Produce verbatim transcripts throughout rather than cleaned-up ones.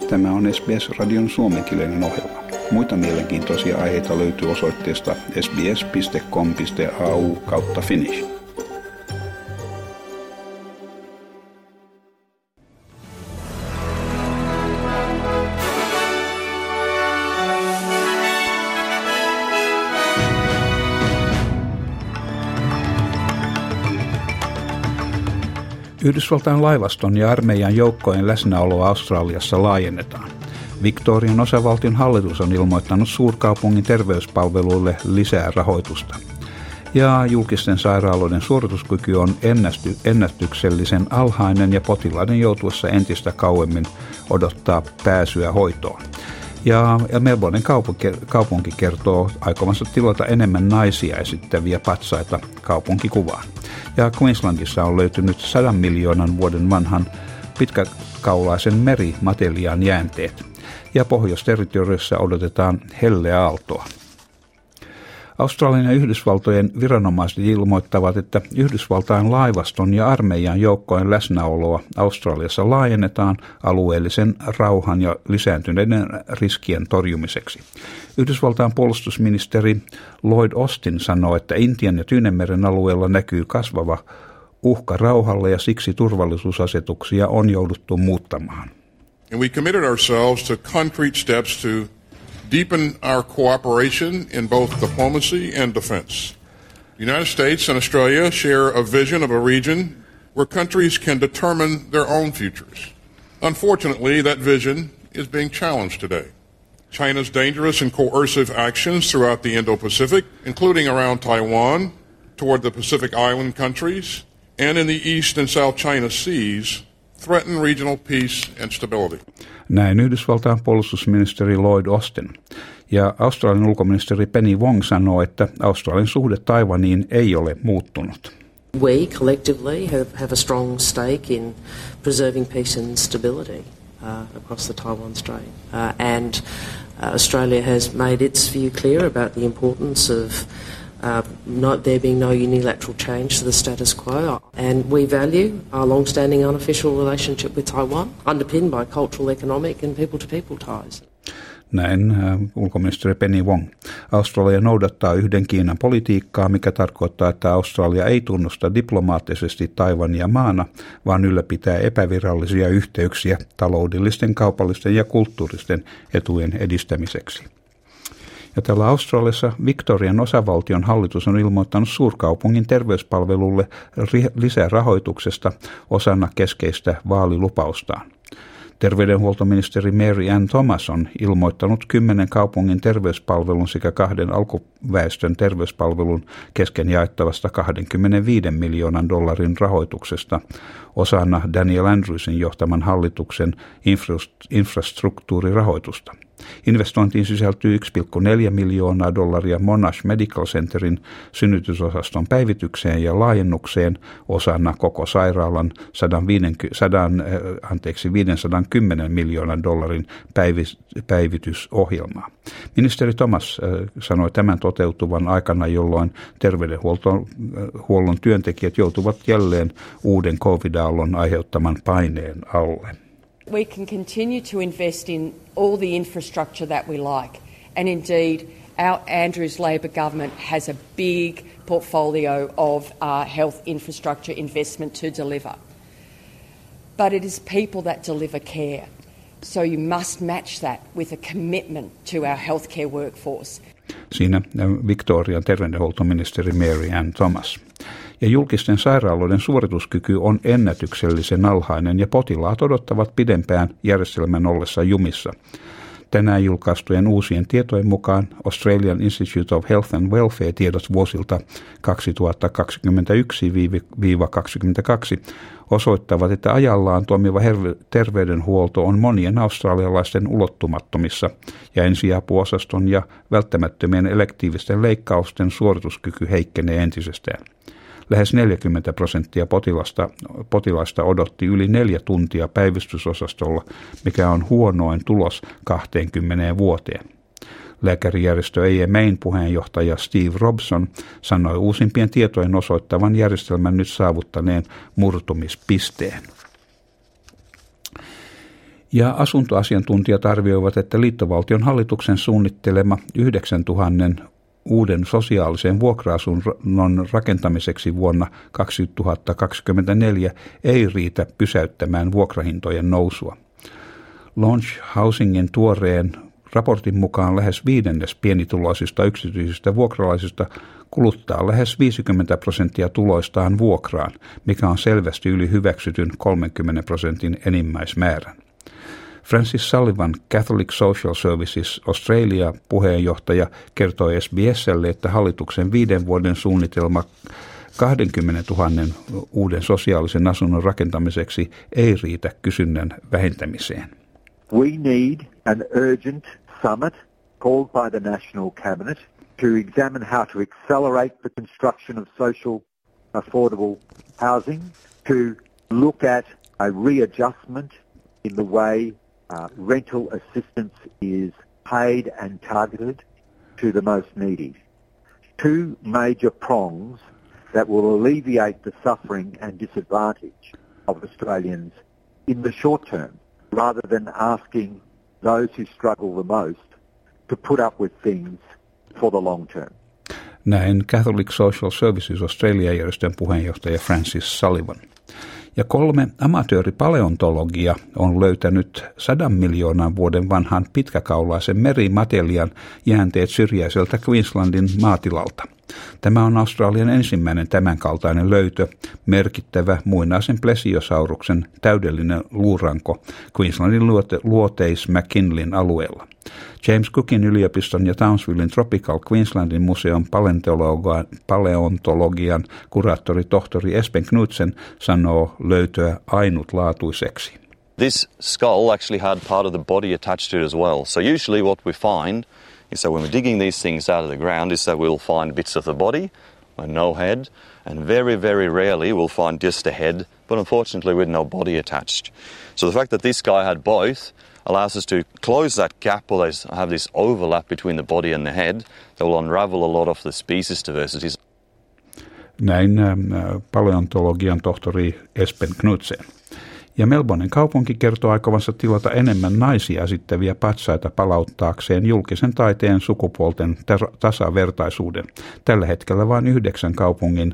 Tämä on S B S-radion suomenkielinen ohjelma. Muita mielenkiintoisia aiheita löytyy osoitteesta sbs piste com piste a u kautta finnish. Yhdysvaltain laivaston ja armeijan joukkojen läsnäoloa Australiassa laajennetaan. Victorian osavaltion hallitus on ilmoittanut suurkaupungin terveyspalveluille lisää rahoitusta. Ja julkisten sairaaloiden suorituskyky on ennästy, ennätyksellisen alhainen ja potilaiden joutuessa entistä kauemmin odottaa pääsyä hoitoon. Ja, ja Melbournen kaupunki, kaupunki kertoo aikomansa tilata enemmän naisia esittäviä patsaita kaupunkikuvaan. Ja Queenslandissa on löytynyt sadan miljoonan vuoden vanhan pitkäkaulaisen merimateliaan jäänteet. Ja Pohjois-territoriossa odotetaan helleaaltoa. Australian ja Yhdysvaltojen viranomaiset ilmoittavat, että Yhdysvaltain laivaston ja armeijan joukkojen läsnäoloa Australiassa laajennetaan alueellisen rauhan ja lisääntyneiden riskien torjumiseksi. Yhdysvaltain puolustusministeri Lloyd Austin sanoo, että Intian ja Tyynenmeren alueella näkyy kasvava uhka rauhalle ja siksi turvallisuusasetuksia on jouduttu muuttamaan. And we committed ourselves to concrete steps to deepen our cooperation in both diplomacy and defense. The United States and Australia share a vision of a region where countries can determine their own futures. Unfortunately, that vision is being challenged today. China's dangerous and coercive actions throughout the Indo-Pacific, including around Taiwan, toward the Pacific Island countries, and in the East and South China Seas, threaten regional peace and stability. Näin Yhdysvaltain puolustusministeri Lloyd Austin. Ja Australian ulkoministeri Penny Wong sanoo, että Australian suhde Taiwaniin ei ole muuttunut. We collectively have, have a strong stake in preserving peace and stability uh, across the Taiwan Strait. Uh, and uh, Australia has made its view clear about the importance of Uh, not there being no unilateral change to the status quo, and we value our long-standing unofficial relationship with Taiwan, underpinned by cultural, economic and people-to-people ties. Näin äh, ulkoministeri Penny Wong. Australia noudattaa yhden Kiinan politiikkaa, mikä tarkoittaa, että Australia ei tunnusta diplomaattisesti Taiwania maana, vaan ylläpitää epävirallisia yhteyksiä taloudellisten, kaupallisten ja kulttuuristen etujen edistämiseksi. Ja täällä Australiassa Victorian osavaltion hallitus on ilmoittanut suurkaupungin terveyspalvelulle lisärahoituksesta osana keskeistä vaalilupaustaan. Terveydenhuoltoministeri Mary Ann Thomas on ilmoittanut kymmenen kaupungin terveyspalvelun sekä kahden alkuväestön terveyspalvelun kesken jaettavasta kaksikymmentäviisi miljoonan dollarin rahoituksesta osana Daniel Andrewsin johtaman hallituksen infrastruktuurirahoitusta. Investointiin sisältyy yksi pilkku neljä miljoonaa dollaria Monash Medical Centerin synnytysosaston päivitykseen ja laajennukseen osana koko sairaalan viisisataa kymmenen miljoonan dollarin päivitysohjelmaa. Ministeri Thomas sanoi tämän toteutuvan aikana, jolloin terveydenhuollon työntekijät joutuvat jälleen uuden covid-aallon aiheuttaman paineen alle. We can continue to invest in all the infrastructure that we like. And indeed, our Andrews Labor government has a big portfolio of uh, health infrastructure investment to deliver. But it is people that deliver care. So you must match that with a commitment to our healthcare workforce. Siinä Victorian terveydenhuoltoministeri Mary Ann Thomas. Ja julkisten sairaaloiden suorituskyky on ennätyksellisen alhainen ja potilaat odottavat pidempään järjestelmän ollessa jumissa. Tänään julkaistujen uusien tietojen mukaan Australian Institute of Health and Welfare-tiedot vuosilta kaksituhattakaksikymmentäyksi kaksikymmentäkaksi osoittavat, että ajallaan toimiva terveydenhuolto on monien australialaisten ulottumattomissa ja ensiapuosaston ja välttämättömien elektiivisten leikkausten suorituskyky heikkenee entisestään. Lähes neljäkymmentä prosenttia potilasta, potilaista odotti yli neljä tuntia päivystysosastolla, mikä on huonoin tulos kaksikymmentä vuoteen. Lääkärijärjestö A M A:n puheenjohtaja Steve Robson sanoi uusimpien tietojen osoittavan järjestelmän nyt saavuttaneen murtumispisteen. Ja asuntoasiantuntijat arvioivat, että liittovaltion hallituksen suunnittelema yhdeksäntuhannen uuden sosiaalisen vuokra-asunnon rakentamiseksi vuonna kaksituhattakaksikymmentäneljä ei riitä pysäyttämään vuokrahintojen nousua. Launch Housingin tuoreen raportin mukaan lähes viidennes pienituloisista yksityisistä vuokralaisista kuluttaa lähes viisikymmentä prosenttia tuloistaan vuokraan, mikä on selvästi yli hyväksytyn kolmenkymmenen prosentin enimmäismäärän. Francis Sullivan, Catholic Social Services Australia puheenjohtaja, kertoi S B S:lle, että hallituksen viiden vuoden suunnitelma kaksikymmentätuhatta uuden sosiaalisen asunnon rakentamiseksi ei riitä kysynnän vähentämiseen. We need an urgent summit called by the National Cabinet to examine how to accelerate the construction of social affordable housing, to look at a readjustment in the way uh, rental assistance is paid and targeted to the most needy. Two major prongs that will alleviate the suffering and disadvantage of Australians in the short term, rather than asking those who struggle the most to put up with things for the long term. Näin Catholic Social Services Australia-järjestön puheenjohtaja Francis Sullivan. Ja kolme amatööripaleontologia on löytänyt sadan miljoonan vuoden vanhan pitkäkaulaisen merimatelian jäänteet syrjäiseltä Queenslandin maatilalta. Tämä on Australian ensimmäinen tämänkaltainen löytö, merkittävä muinaisen plesiosauruksen täydellinen luuranko Queenslandin luoteis-McKinleyn alueella. James Cookin yliopiston ja Townsvillein Tropical Queenslandin museon paleontologian kuraattori tohtori Espen Knudsen sanoo löytöä ainutlaatuiseksi. This skull actually had part of the body attached to it as well. So usually what we find is that when we're digging these things out of the ground is that we'll find bits of the body and no head, and very, very rarely we'll find just a head, but unfortunately with no body attached. So the fact that this guy had both allows us to close that gap, or have this overlap between the body and the head that will unravel a lot of the species diversities. Näin äh, paleontologian tohtori Espen Knudsen. Ja Melbournen kaupunki kertoo aikovansa tilata enemmän naisia esittäviä patsaita palauttaakseen julkisen taiteen sukupuolten tasavertaisuuden. Tällä hetkellä vain yhdeksän kaupungin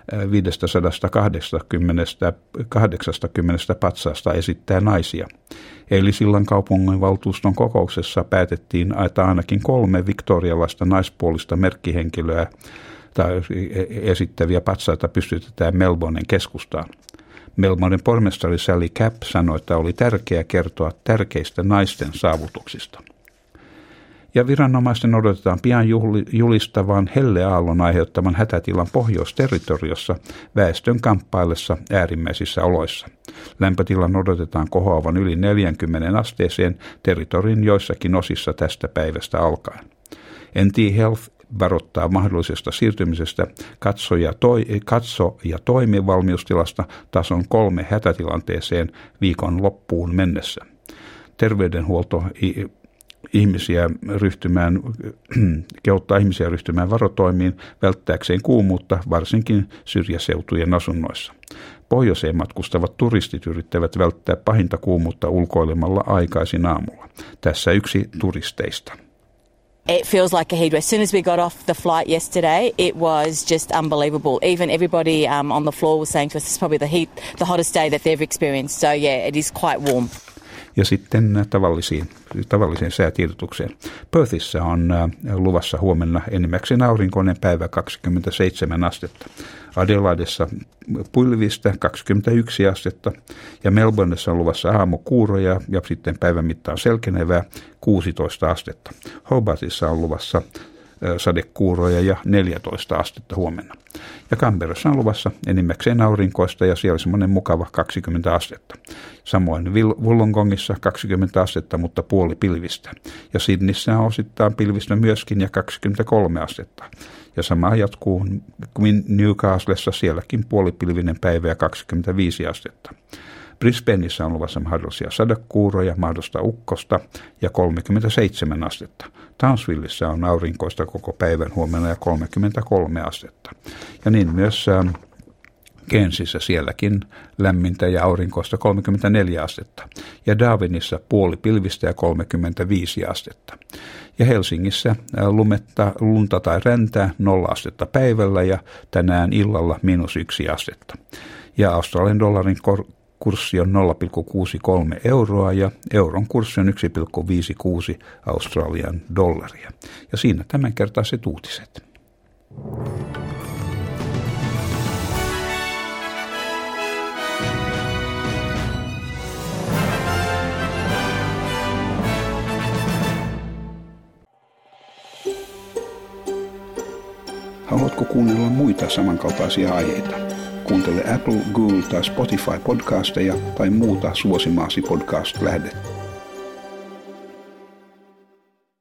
viisisataakahdeksankymmentä patsaasta esittää naisia. Eilisillan kaupungin valtuuston kokouksessa päätettiin, että ainakin kolme victorialaista naispuolista merkkihenkilöä tai esittäviä patsaita pystytetään Melbournen keskustaan. Melbournen pormestari Sally Capp sanoi, että oli tärkeää kertoa tärkeistä naisten saavutuksista. Ja viranomaisten odotetaan pian julistavan helleaallon aiheuttaman hätätilan Pohjois-territoriossa väestön kamppaillessa äärimmäisissä oloissa. Lämpötilan odotetaan kohoavan yli neljäänkymmeneen asteeseen territorin joissakin osissa tästä päivästä alkaen. N T Health varoittaa mahdollisesta siirtymisestä katso- ja, toi, katso- ja toimivalmiustilasta tason kolme hätätilanteeseen viikon loppuun mennessä. Terveydenhuolto ihmisiä ryhtymään, kehottaa ihmisiä ryhtymään varotoimiin välttääkseen kuumuutta, varsinkin syrjäseutujen asunnoissa. Pohjoiseen matkustavat turistit yrittävät välttää pahinta kuumuutta ulkoilemalla aikaisin aamulla. Tässä yksi turisteista. It feels like a heat wave. As soon as we got off the flight yesterday, it was just unbelievable. Even everybody um, on the floor was saying to us, this is probably the heat, the hottest day that they've experienced. So yeah, it is quite warm. Ja sitten tavallisiin, tavalliseen säätiedotukseen. Perthissä on luvassa huomenna enimmäkseen aurinkoinen päivä kaksikymmentäseitsemän astetta. Adelaidessa pilvistä kaksikymmentäyksi astetta ja Melbournessa on luvassa aamukuuroja ja sitten päivän mittaan selkenevää kuusitoista astetta. Hobartissa on luvassa sadekuuroja ja neljätoista astetta huomenna. Ja Canberrassa on luvassa enimmäkseen aurinkoista ja siellä semmoinen mukava kaksikymmentä astetta. Samoin Wollongongissa kaksikymmentä astetta, mutta puoli pilvistä. Ja Sydneyssä on osittain pilvistä myöskin ja kaksikymmentäkolme astetta. Ja sama jatkuu Newcastlessa, sielläkin puolipilvinen päivä ja kaksikymmentäviisi astetta. Brisbaneissa on luvassa mahdollisia sadekuuroja, mahdollista ukkosta ja kolmekymmentäseitsemän astetta. Townsvillessä on aurinkoista koko päivän huomenna ja kolmekymmentäkolme astetta. Ja niin myös Cairnsissa sielläkin lämmintä ja aurinkoista kolmekymmentäneljä astetta ja Darwinissa puoli pilvistä ja kolmekymmentäviisi astetta. Ja Helsingissä lumetta, lunta tai räntää nolla astetta päivällä ja tänään illalla miinus yksi astetta. Ja Australian dollarin kor- kurssi on nolla pilkku kuusikymmentäkolme euroa ja euron kurssi on yksi pilkku viisikymmentäkuusi Australian dollaria. Ja siinä tämänkertaiset uutiset. Haluatko kuunnella muita samankaltaisia aiheita? Kuuntele Apple, Google tai Spotify podcasteja tai muuta suosimaasi podcast-lähdettä.